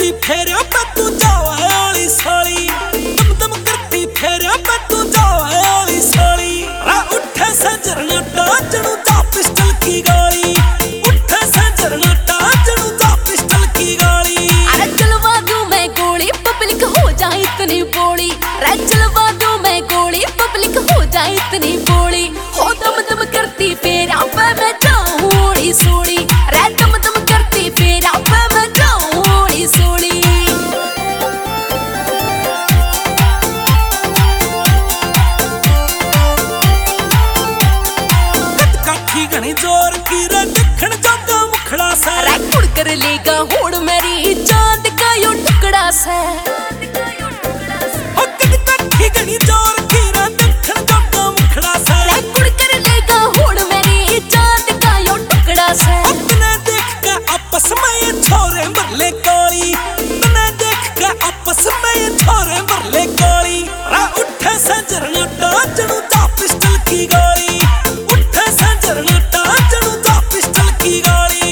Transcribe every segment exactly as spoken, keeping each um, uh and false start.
करती फेर पे तू जावा वाली साली, दम दम करती फेर पे तू जावा वाली साली। रा उठे से झरना टाचणू जा पिस्टल की गाली, उठे से झरना टाचणू जा पिस्टल की गाली। अरे चलवा दूं मैं गोली पब्लिक हो जाए इतनी बोली, रे चलवा दूं मैं गोली पब्लिक हो जाए इतनी बोली। हो दम दम करती फेर पे मैं जाऊं ओड़ी सोड़ी, रे दम दम करती फेर पे मैं जाऊं ओड़ी सोड़ी। काठी घनी जोर की रे दिखण जोगा मुखड़ा सा, रे कुड़ कर लेगा होड़ मेरी चांद का यो टुकड़ा सा। हो कद काठी घनी जोर की रे दिखण जोगा मुखड़ा सा, रे कुड़ कर लेगा होड़ मेरी चांद का यो टुकड़ा सा। तने देख के आपस में ये छोरे मरले काली, तने देख के आपस में ये छोरे मरले काली। रा उठे से झरना टाचणू जा पिस्टल की गाली, उठे से झरना टाचणू जा पिस्टल की गाली।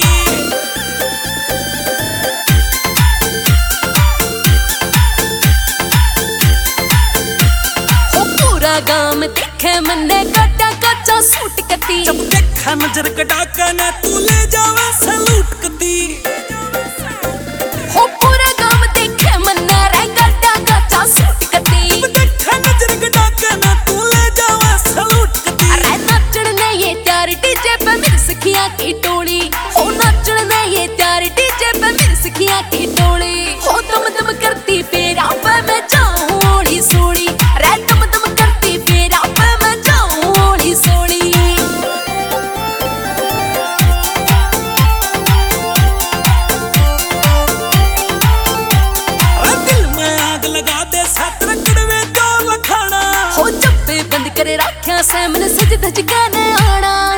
हो पूरा गांव देखे मन्ने काटा कच्चा सूट कती, जब देखा नजर कटा के ना तू ले जावे सलूट कती। हो पूरा गांव देखे मन्ने रे काटा कच्चा सूट कती। जब देखा नजर कटा के ना तू ले जावे सलूट कती। अरे नाचण ने ये त्यार डीजे पे मेरी सखियां की टोली, हो नाचण ने ये त्यार डीजे पे मेरी सखियां की टोली। हो दम दम करती फेरा पे मैं जाऊं ओड़ी सोड़ी, रे दम दम करती फेरा पे मैं जाऊं ओड़ी सोड़ी। अरे दिल में आग लगा दे सत्र कड़वे जो लखाना, हो जब्बे बंद करे राख्या से मन सज धज के न आना।